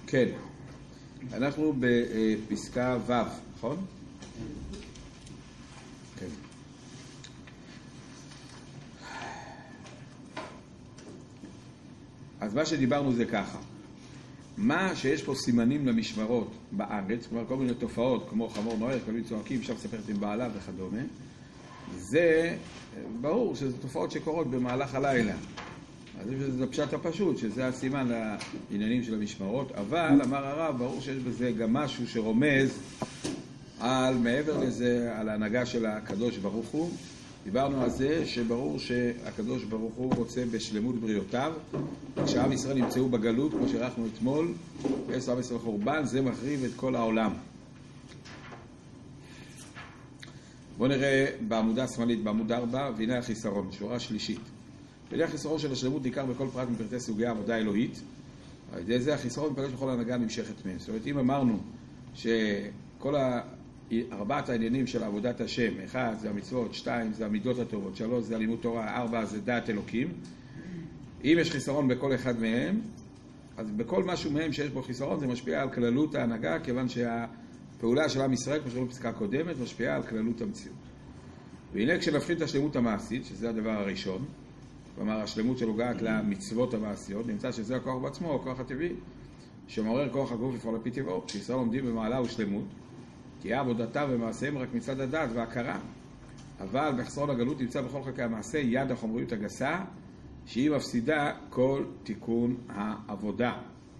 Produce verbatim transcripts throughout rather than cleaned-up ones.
כן, אנחנו בפסקה ו', נכון? כן. אז מה שדיברנו זה ככה, מה שיש פה סימנים למשמרות בארץ, כלומר כל מיני תופעות כמו חמור נוער, כלבים צועקים, שם ספרת עם בעלה וכדומה, זה ברור שזה תופעות שקורות במהלך הלילה. אז זה פשט הפשוט, שזה הסימן לעניינים של המשמרות, אבל אמר הרב, ברור שיש בזה גם משהו שרומז על מעבר לזה, על ההנהגה של הקדוש ברוך הוא. דיברנו על זה שברור שהקדוש ברוך הוא רוצה בשלמות בריאותיו, כשעם ישראל נמצאו בגלות, כמו שראינו אתמול, עשר עם ישראל חורבן, זה מחריב את כל העולם. בואו נראה בעמודה השמאלית, בעמוד ארבע, והנה החיסרון, שורה שלישית. והנה החיסרון של השלמות ניכר בכל פרט מפרטי סוגי העבודה האלוהית. על ידי זה החיסרון מפגש בכל ההנהגה הנמשכת מהם. זאת אומרת, אם אמרנו שכל ארבעת העניינים של עבודת השם, אחד זה המצוות, שתיים זה המידות הטובות, שלוש זה הלימוד תורה, ארבע זה דעת אלוקים. אם יש חיסרון בכל אחד מהם, אז בכל משהו מהם שיש בו חיסרון זה משפיע על כללות ההנהגה, כיוון שהפעולה של עם ישראל, כמו שראינו בפסקה קודמת, משפיעה על כללות המציאות. והנה כשנבחין את השלמות המעשית, שזה הדבר הראשון, כלומר השלמות שנוגעת למצוות המעשיות, נמצא שזה הכוח בעצמו, הכוח הטבעי, שמעורר כוח הגוף לפעול על פי טבעו, שישראל עומדים במעלה ושלמות, כי עבודתה ומעשיהם רק מצד הדעת וההכרה. אבל בחסרון הגלות נמצא בכל חלקי המעשה יד החומריות הגסה, שהיא מפסידה כל תיקון העבודה.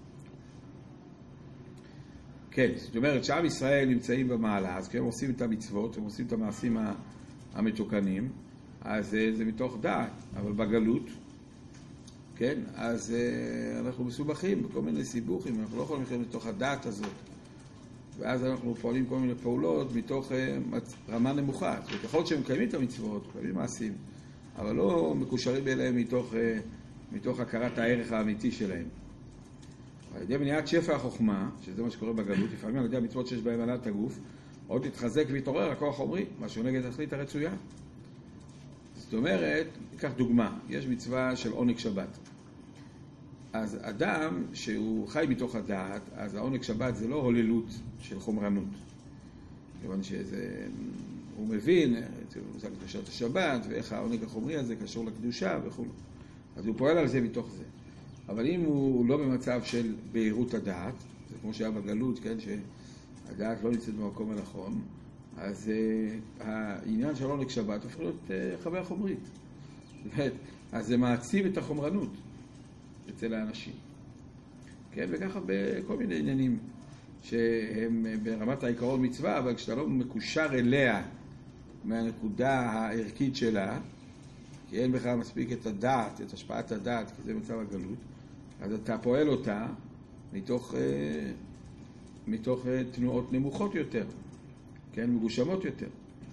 כן, זאת אומרת שעם ישראל נמצאים במעלה, אז כי הם עושים את המצוות, הם עושים את המעשים המתוקנים, אז זה מתוך דעת, אבל בגלות, כן, אז אנחנו מסובכים בכל מיני סיבוכים, אנחנו לא יכולים לחיות מתוך הדעת הזאת. ואז אנחנו פועלים כל מיני פעולות מתוך רמה נמוכה. זאת אומרת, יכול להיות שהם מקיימים את המצוות, מקיימים מעשים, אבל לא מקושרים אליהם מתוך, מתוך הכרת הערך האמיתי שלהם. על ידי מניעת שפע החוכמה, שזה מה שקורה בגלות, לפעמים על ידי המצוות שיש בהם הנהלת הגוף, עוד להתחזק והתעורר הכוח החומרי, משהו נגד התכלית הרצויה. זאת אומרת, ניקח דוגמה, יש מצווה של עונג שבת. אז אדם שהוא חי מתוך הדעת, אז העונג שבת זה לא הוללות של חומרנות. כיוון שזה, הוא מבין, זה קדושת השבת, ואיך העונג החומרי הזה קשור לקדושה וכו'. אז הוא פועל על זה מתוך זה. אבל אם הוא לא במצב של בהירות הדעת, זה כמו שהיה בגלות, כן, שהדעת לא נמצאת במקום הנכון, אז uh, העניין של עונג שבת הופך להיות uh, חוויה חומרית. אז זה מעצים את החומרנות אצל האנשים. כן, וככה בכל מיני עניינים שהם ברמת העיקרון מצווה, אבל כשאתה לא מקושר אליה מהנקודה הערכית שלה, כי אין בכלל מספיק את הדעת, את השפעת הדעת, כי זה מצב הגלות, אז אתה פועל אותה מתוך, uh, מתוך uh, תנועות נמוכות יותר. כן, מגושמות יותר.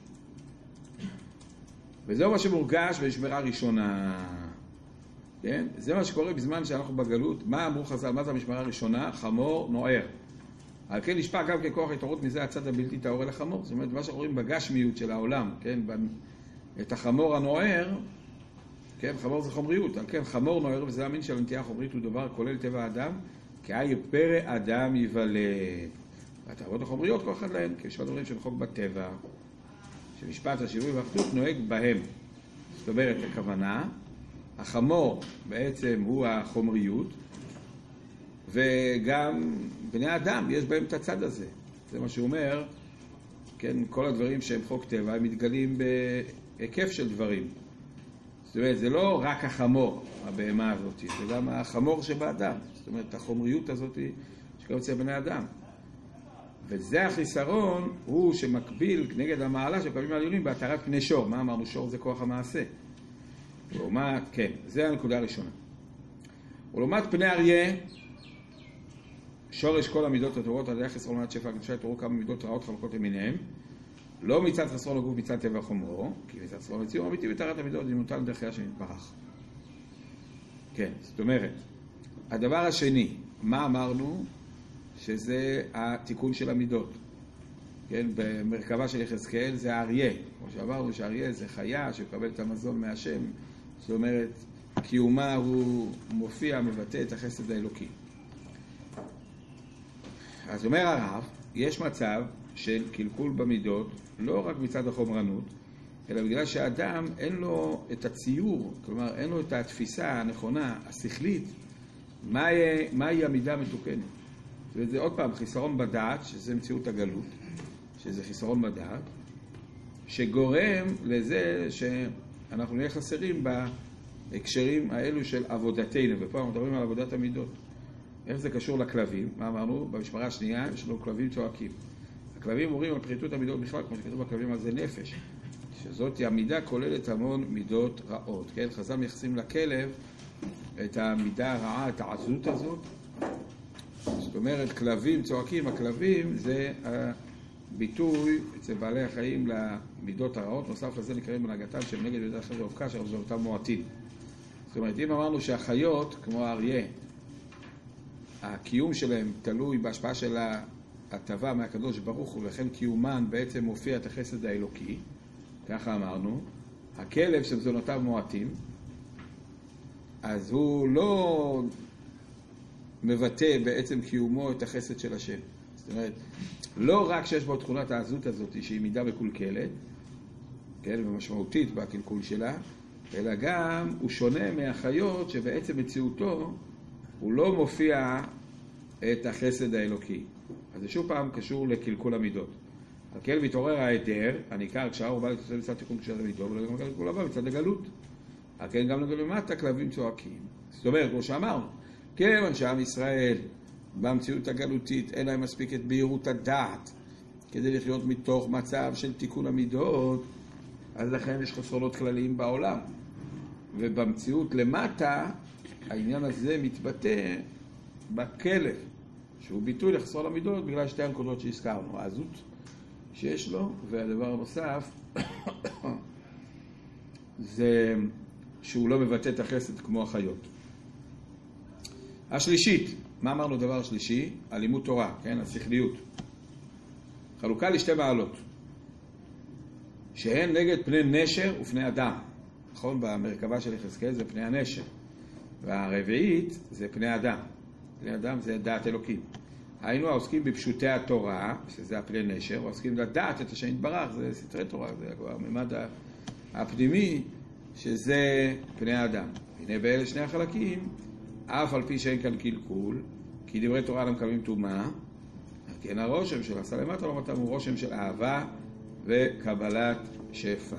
וזהו מה שמורגש בשמירה ראשונה. כן? זה מה שקורה בזמן שאנחנו בגלות. מה אמרו חז"ל? מה זה המשמרה הראשונה? חמור נוער. על כן נשפע גם ככוח התעוררות מזה הצד הבלתי טהור לחמור. זאת אומרת, מה שאנחנו רואים בגשמיות של העולם, כן? את החמור הנוער, כן? חמור זה חומריות. על כן חמור נוער, וזה המין של הנטייה החומרית, הוא דבר כולל טבע האדם, כי אי פרא אדם יוולד. התאוות החומריות כל אחד להן, כי יש דברים שנחוק בטבע, שמשפט השיווי והאחדות נוהג בהם. זאת אומרת, הכוונה, החמור בעצם הוא החומריות, וגם בני אדם יש בהם את הצד הזה. זה מה שהוא אומר, כן, כל הדברים שהם חוק טבע, הם מתגלים בהיקף של דברים. זאת אומרת, זה לא רק החמור, הבהמה הזאת, זה גם החמור שבאדם. זאת אומרת, החומריות הזאת שגם אצל בני אדם. וזה החיסרון, הוא שמקביל נגד המעלה שקבלים העליונים בהתרת פני שור. מה אמרנו? שור זה כוח המעשה. ולעומת, כן, זה הנקודה הראשונה. ולעומת פני אריה, שורש כל המידות הטובות, על ידי חסרון מעט שפע הקדושה, תראו כמה מידות רעות חלקות למיניהם, לא מצד חסרון הגוף, מצד טבע חומרו, כי מצד חסרון הציור אמיתי בתרת המידות, זה מוטל דרכיה שמתברך. כן, זאת אומרת, הדבר השני, מה אמרנו? שזה התיקון של המידות. כן, במרכבה של יחזקאל זה האריה. כמו שאמרנו שהאריה זה חיה שקבל את המזון מהשם. זאת אומרת, קיומה הוא מופיע, מבטא את החסד האלוקי. אז אומר הרב, יש מצב של קלקול במידות, לא רק מצד החומרנות, אלא בגלל שהאדם אין לו את הציור, כלומר אין לו את התפיסה הנכונה, השכלית, מהי, מהי המידה המתוקנת. וזה עוד פעם חיסרון בדעת, שזה מציאות הגלות, שזה חיסרון בדעת, שגורם לזה שאנחנו נהיה חסרים בהקשרים האלו של עבודתנו, ופה אנחנו מדברים על עבודת המידות. איך זה קשור לכלבים? מה אמרנו? במשמרה השנייה יש לנו כלבים צועקים. הכלבים אומרים על פחיתות המידות בכלל, כמו שכתוב בכלבים על זה נפש, שזאת המידה כוללת המון מידות רעות. כן? חז"ל מייחסים לכלב את המידה הרעה, את העזות הזאת. זאת אומרת, כלבים צועקים, הכלבים זה הביטוי אצל בעלי החיים למידות הרעות, נוסף לזה נקראים בנהגתם של נגד מידה אחרת ואופקה, שזה אותם מועטים. זאת אומרת, אם אמרנו שהחיות, כמו האריה, הקיום שלהם תלוי בהשפעה של ההטבה מהקדוש ברוך הוא, ולכן קיומן בעצם מופיע את החסד האלוקי, ככה אמרנו. הכלב שמזונותיו מועטים, אז הוא לא מבטא בעצם קיומו את החסד של השם. זאת אומרת, לא רק שיש בו תכונת העזות הזאת שהיא מידה מקולקלת, כן, ומשמעותית בקלקול שלה, אלא גם הוא שונה מהחיות שבעצם מציאותו הוא לא מופיע את החסד האלוקי. אז זה שוב פעם קשור לקלקול המידות. על כן מתעורר ההיעדר, הניכר כשהאור בא לתוצאה מצד תיקון קדושת המידות, ולא גם קלקול הבא מצד הגלות. על כן גם לגבי מטה כלבים צועקים. זאת אומרת, כמו שאמרנו, כיוון שעם ישראל במציאות הגלותית אין להם מספיק את בהירות הדעת כדי לחיות מתוך מצב של תיקון המידות, אז לכן יש חסרונות כלליים בעולם. ובמציאות למטה, העניין הזה מתבטא בכלב, שהוא ביטוי לחסרון המידות בגלל שתי הנקודות שהזכרנו, העזות שיש לו, והדבר הנוסף זה שהוא לא מבטא את החסד כמו החיות. השלישית, מה אמרנו דבר שלישי? הלימוד תורה, כן? השכליות. חלוקה לשתי מעלות, שהן נגד פני נשר ופני אדם. נכון? במרכבה של יחזקאל זה פני הנשר. והרביעית זה פני אדם. פני אדם זה דעת אלוקים. היינו העוסקים בפשוטי התורה, שזה הפני נשר, העוסקים לדעת את השם יתברך, זה סתרי תורה, זה כבר הממד הפנימי, שזה פני האדם. הנה באלה שני החלקים, אף על פי שאין כאן קלקול, כי דברי תורה לא מקבלים טומאה, כן הרושם של עשה למטה לא מתם הוא רושם של אהבה וקבלת שפע.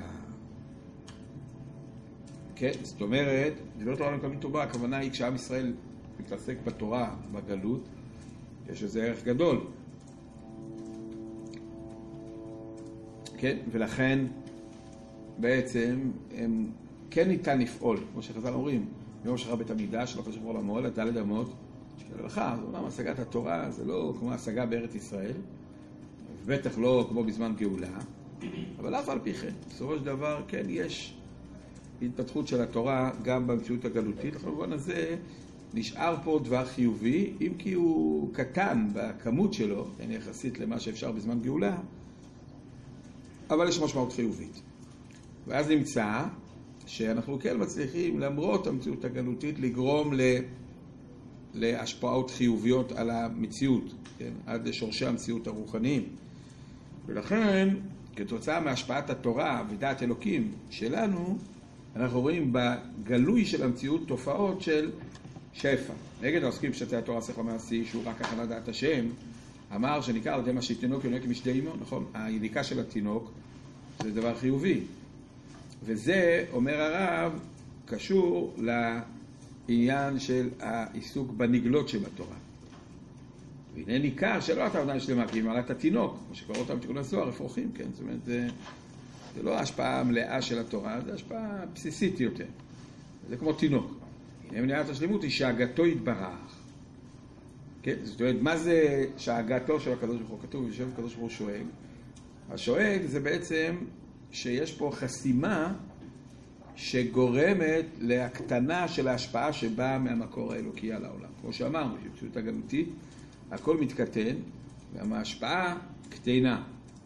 כן, זאת אומרת, דברי תורה לא מקבלים טומאה, הכוונה היא כשעם ישראל מתעסק בתורה, בגלות, יש איזה ערך גדול. כן, ולכן בעצם הם כן ניתן לפעול, כמו שחז"ל אומרים, מיום שחרר בית המקדש, לא חשוב עולמו, אלא ד' אמות של הלכה. זאת אומרת, השגת התורה זה לא כמו השגה בארץ ישראל, בטח לא כמו בזמן גאולה, אבל אף על פי כן, בסופו של דבר, כן, יש התפתחות של התורה גם במציאות הגלותית. לכמובן הזה נשאר פה דבר חיובי, אם כי הוא קטן בכמות שלו, כן, יחסית למה שאפשר בזמן גאולה, אבל יש משמעות חיובית. ואז נמצא שאנחנו כן מצליחים, למרות המציאות הגלותית, לגרום ל... להשפעות חיוביות על המציאות, כן? עד לשורשי המציאות הרוחניים. ולכן, כתוצאה מהשפעת התורה ודעת אלוקים שלנו, אנחנו רואים בגלוי של המציאות תופעות של שפע. נגד העוסקים בשתי התורה שכל מעשי, שהוא רק הכנת דעת השם, אמר שניכר על ידי מה שתינוק יונק משתי אמו, נכון? היניקה של התינוק זה דבר חיובי. וזה, אומר הרב, קשור לעניין של העיסוק בנגלות שבתורה. והנה ניכר שלא אתה עדיין שלמה, כי היא מעלה את התינוק, כמו שקורא אותם תיקון הזוהר, אפרוחים, כן? זאת אומרת, זה, זה לא ההשפעה המלאה של התורה, זה השפעה בסיסית יותר. זה כמו תינוק. הנה מניעת השלמות היא שהגתו יתברך. כן? זאת אומרת, מה זה שהגתו של הקדוש ברוך הוא? כתוב, יושב הקדוש ברוך הוא שואג. השואג זה בעצם שיש פה חסימה שגורמת להקטנה של ההשפעה שבאה מהמקור האלוקי על העולם. כמו שאמרנו, שבמציאות הגלותית, הכל מתקטן, גם ההשפעה קטנה.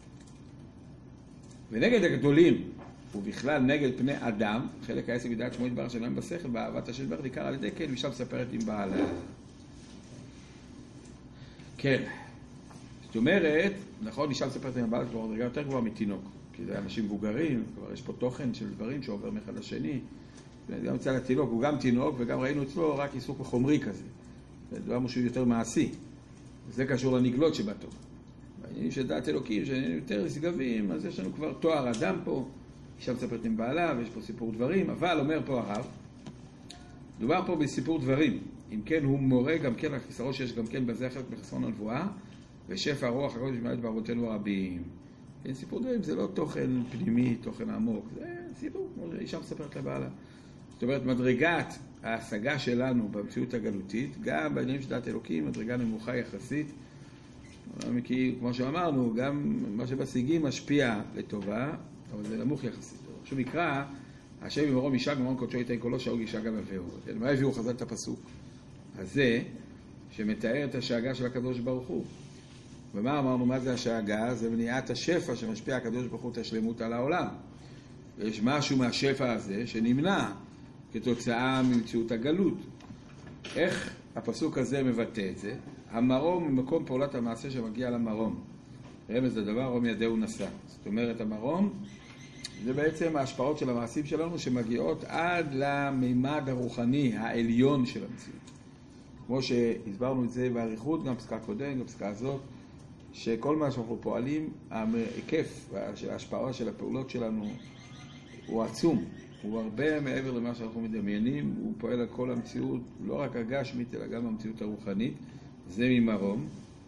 ונגד הגדולים, ובכלל נגד פני אדם, חלק העסק בדעת שמו יתברך שלהם בשכל, באהבת השם יתברך ניכר על ידי כן, ושם מספרת עם בעלה. כן, זאת אומרת, נכון, אישה מספרת עם הבעל כבר מדרגה יותר גבוהה מתינוק, כי זה אנשים מבוגרים, כבר יש פה תוכן של דברים שעובר מאחד לשני, גם אצל התינוק, הוא גם תינוק, וגם ראינו אצלו רק עיסוק בחומרי כזה. זה דבר משהו יותר מעשי. זה קשור לנגלות שבתוך. בעניינים של דעת אלוקים, שהם יותר נשגבים, אז יש לנו כבר תואר אדם פה, אישה מספרת עם בעלה, ויש פה סיפור דברים, אבל אומר פה הרב, דובר פה בסיפור דברים. אם כן, הוא מורה גם כן לכיסרו שיש גם כן בזה חלק מחסרון הנבואה, ושפע הרוח הקודש מעט באבותינו הרבים. כן, סיפור דברים זה לא תוכן פנימי, תוכן עמוק, זה סיפור, כמו אישה מספרת לבעלה. זאת אומרת, מדרגת ההשגה שלנו במציאות הגלותית, גם בעניינים של דעת אלוקים, מדרגה נמוכה יחסית, כי כמו שאמרנו, גם מה שבשיגים משפיע לטובה, אבל זה נמוך יחסית. עכשיו מקרא, השם ממרום ישק, ממרום קודשו ייתן קולו, שאוג ישק גם אביהו. מה הביאו חז"ל את הפסוק? הזה, שמתאר את השאגה של הקדוש ברוך הוא. ומה אמרנו, מה זה השאגה? זה מניעת השפע שמשפיע הקדוש ברוך הוא את השלמות על העולם. ויש משהו מהשפע הזה שנמנע כתוצאה ממציאות הגלות. איך הפסוק הזה מבטא את זה? המרום ממקום פעולת המעשה שמגיע למרום. רמז לדבר, רום ידהו נשא. זאת אומרת, המרום זה בעצם ההשפעות של המעשים שלנו שמגיעות עד למימד הרוחני העליון של המציאות. כמו שהסברנו את זה בעריכות, גם פסקה קודם, גם פסקה הזאת, שכל מה שאנחנו פועלים, ההיקף של ההשפעה של הפעולות שלנו הוא עצום. הוא הרבה מעבר למה שאנחנו מדמיינים, הוא פועל על כל המציאות, לא רק הגשמית, אלא גם המציאות הרוחנית. זה ממרום.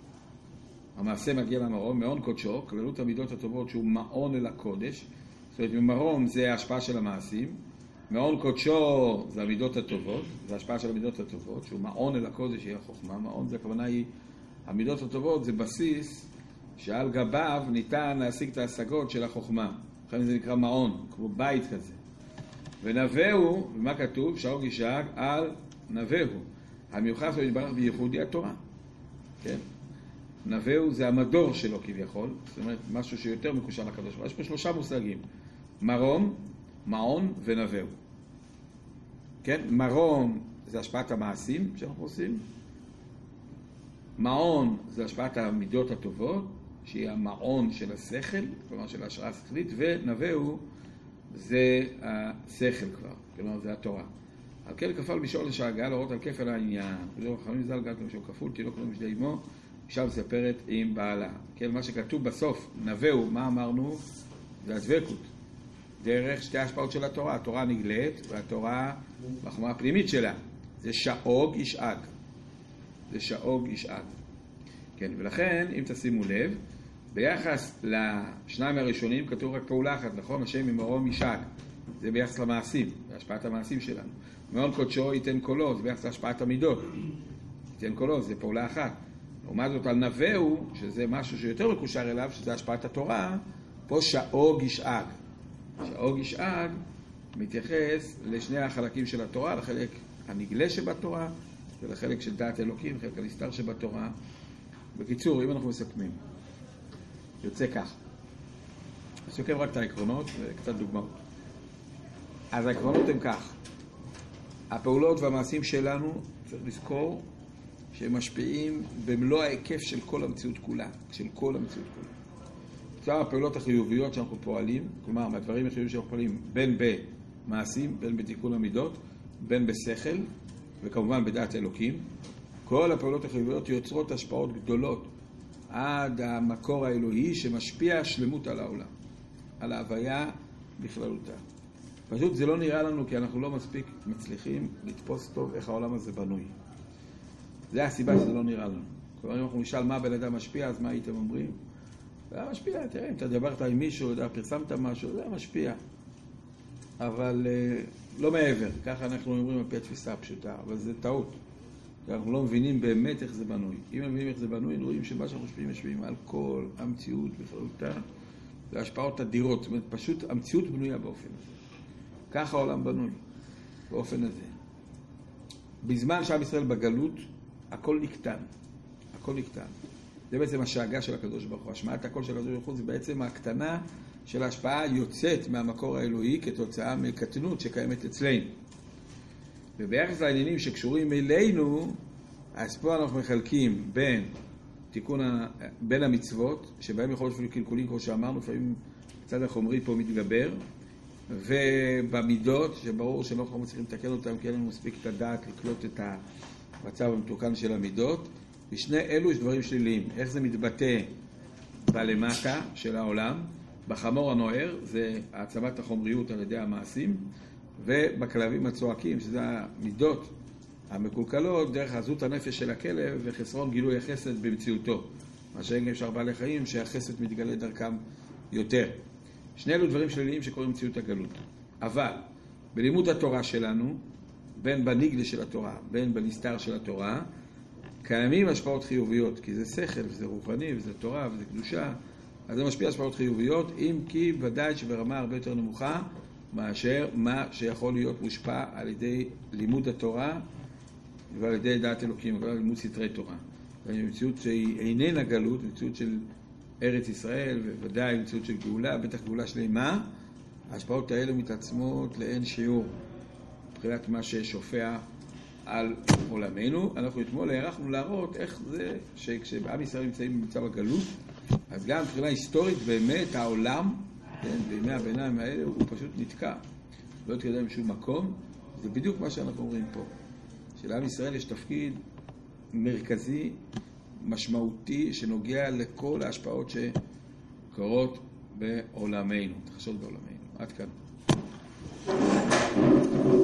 המעשה מגיע למרום, מעון קודשו, כללות המידות הטובות שהוא מעון אל הקודש. זאת אומרת, ממרום זה ההשפעה של המעשים. מעון קודשו זה המידות הטובות, זה ההשפעה של המידות הטובות, שהוא מעון אל הקודש היא החוכמה. מעון זה הכוונה היא, המידות הטובות זה בסיס שעל גביו ניתן להשיג את ההשגות של החוכמה. לכן זה נקרא מעון, כמו בית כזה. ונבאו, ומה כתוב? שאוג ישק על נבאו. המיוחס הוא יתברך בייחודי התורה. כן? נבאו זה המדור שלו כביכול, זאת אומרת משהו שיותר מקושר לקדוש. יש פה שלושה מושגים. מרום, מעון ונבאו. כן? מרום זה השפעת המעשים שאנחנו עושים. מעון זה השפעת המידות הטובות, שהיא המעון של השכל, כלומר של ההשראה השכלית, ונבאו זה השכל כבר, כלומר זה התורה. על כן כפל בשאול לשאגה, להורות על כפל העניין. וזהו חכמים ז"ל גת למשהו כפול, תינוק לא משדי אמו, אישה מספרת עם בעלה. כן, מה שכתוב בסוף, נבאו, מה אמרנו? זה הדבקות. דרך שתי השפעות של התורה. התורה נגלית, והתורה בחוכמה הפנימית שלה. זה שאוג ישאג. זה שאוג ישאג. כן, ולכן, אם תשימו לב, ביחס לשניים הראשונים כתוב רק פעולה אחת, נכון? השם ממרום ישאג. זה ביחס למעשים, בהשפעת המעשים שלנו. מעון קודשו ייתן קולו, זה ביחס להשפעת המידות. ייתן קולו, זה פעולה אחת. לעומת זאת על נבאו, שזה משהו שיותר מקושר אליו, שזה השפעת התורה, פה שאוג ישאג. שאוג ישאג מתייחס לשני החלקים של התורה, לחלק הנגלה שבתורה, ולחלק של דעת אלוקים, חלק הנסתר שבתורה. בקיצור, אם אנחנו מסכמים, יוצא כך. נסכם רק את העקרונות וקצת דוגמאות. אז העקרונות הם כך. הפעולות והמעשים שלנו, צריך לזכור, שהם משפיעים במלוא ההיקף של כל המציאות כולה, של כל המציאות כולה. עכשיו הפעולות החיוביות שאנחנו פועלים, כלומר, מהדברים החיוביים שאנחנו פועלים, בין במעשים, בין בתיקון המידות, בין בשכל, וכמובן בדעת אלוקים, כל הפעולות החיוביות יוצרות השפעות גדולות עד המקור האלוהי שמשפיע שלמות על העולם, על ההוויה בכללותה. פשוט זה לא נראה לנו כי אנחנו לא מספיק מצליחים לתפוס טוב איך העולם הזה בנוי. זה הסיבה שזה לא נראה לנו. כלומר, אם אנחנו נשאל מה בן אדם משפיע, אז מה הייתם אומרים? זה היה משפיע, תראה, אם אתה דברת עם מישהו, פרסמת משהו, זה היה משפיע. אבל לא מעבר, ככה אנחנו אומרים על פי התפיסה הפשוטה, אבל זה טעות. אנחנו לא מבינים באמת איך זה בנוי. אם מבינים איך זה בנוי, רואים שמה שאנחנו משפיעים, משפיעים על כל המציאות בכללותה, זה השפעות אדירות. זאת אומרת, פשוט המציאות בנויה באופן הזה. ככה העולם בנוי, באופן הזה. בזמן שעם ישראל בגלות, הכל נקטן. הכל נקטן. זה בעצם השאגה של הקדוש ברוך הוא. השמעת הקול של הקדוש ברוך הוא זה בעצם ההקטנה של ההשפעה יוצאת מהמקור האלוהי כתוצאה מקטנות שקיימת אצלנו. וביחס לעניינים שקשורים אלינו, אז פה אנחנו מחלקים בין תיקון ה... בין המצוות, שבהם יכול להיות אפילו קלקולים, כמו שאמרנו, לפעמים הצד החומרי פה מתגבר, ובמידות, שברור שלא אנחנו מצליחים לתקן אותם, כי אין לנו מספיק את הדעת לקלוט את המצב המתוקן של המידות. בשני אלו יש דברים שליליים. איך זה מתבטא בלמטה של העולם? בחמור הנוער, זה העצמת החומריות על ידי המעשים, ובכלבים הצועקים, שזה המידות המקולקלות, דרך עזות הנפש של הכלב וחסרון גילוי החסד במציאותו. מה שאין גם שאר בעלי חיים, שהחסד מתגלה דרכם יותר. שני אלו דברים שליליים שקוראים מציאות הגלות. אבל בלימוד התורה שלנו, בין בניגלה של התורה, בין בנסתר של התורה, קיימים השפעות חיוביות, כי זה שכל, וזה רוחני, וזה תורה, וזה קדושה, אז זה משפיע השפעות חיוביות, אם כי ודאי שברמה הרבה יותר נמוכה, מאשר מה שיכול להיות מושפע על ידי לימוד התורה, ועל ידי דעת אלוקים, ועל לימוד סתרי תורה. מציאות שהיא איננה גלות, מציאות של ארץ ישראל, וודאי מציאות של גאולה, בטח גאולה שלמה, ההשפעות האלה מתעצמות לאין שיעור, מבחינת מה ששופע על עולמנו. אנחנו אתמול הערכנו להראות איך זה שכשבעם ישראל נמצאים במצב הגלות, אז גם מבחינה היסטורית באמת העולם, כן, בימי הביניים האלה, הוא פשוט נתקע. לא התקדם שום מקום. זה בדיוק מה שאנחנו אומרים פה. שלעם ישראל יש תפקיד מרכזי, משמעותי, שנוגע לכל ההשפעות שקורות בעולמנו. תחשוב בעולמנו. עד כאן.